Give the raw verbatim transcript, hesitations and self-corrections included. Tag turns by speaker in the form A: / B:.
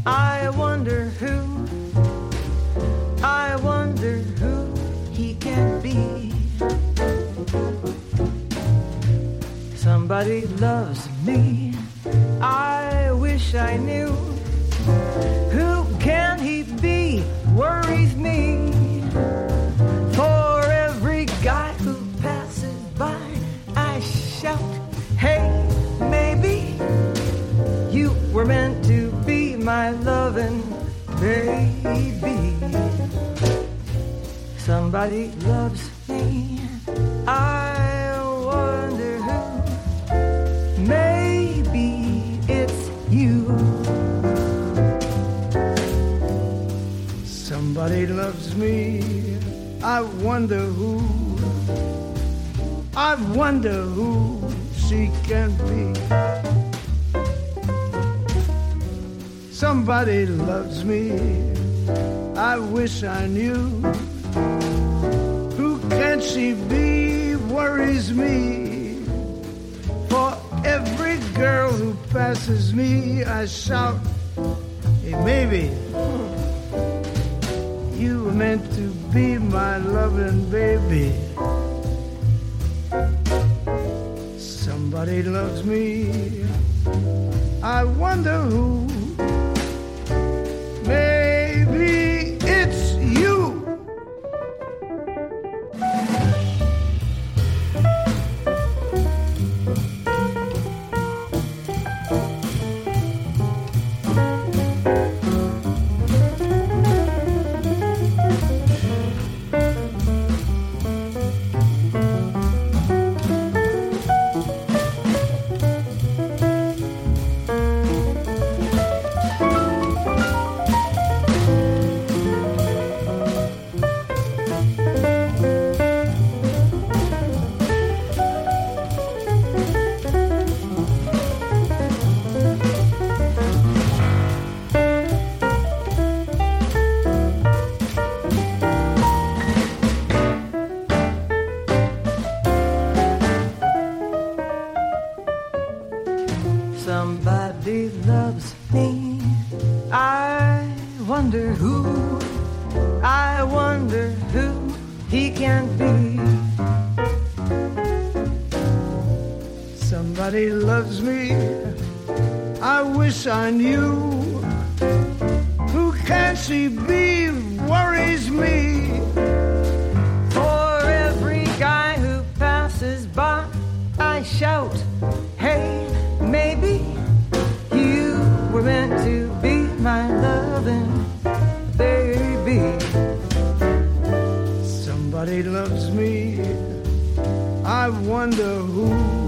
A: I wonder who, I wonder who he can be. Somebody loves me, I wish I knew. Who can he be, worries me. For every guy who passes by, I shout, hey, maybe you were meant to be my loving baby. Somebody loves me, I wonder who. Maybe it's you.
B: Somebody loves me, I wonder who. I wonder who she can be. Somebody loves me, I wish I knew. Who can she be, worries me. For every girl who passes me, I shout, hey, maybe you were meant to be my loving baby. Somebody loves me, I wonder who. Maybe it's you.
A: Somebody loves me, I wonder who, I wonder who he can be.
B: Somebody loves me, I wish I knew. Who can she be, worries me.
A: For every guy who passes by, I shout, hey, maybe you were meant to be my loving baby.
B: Somebody loves me, I wonder who.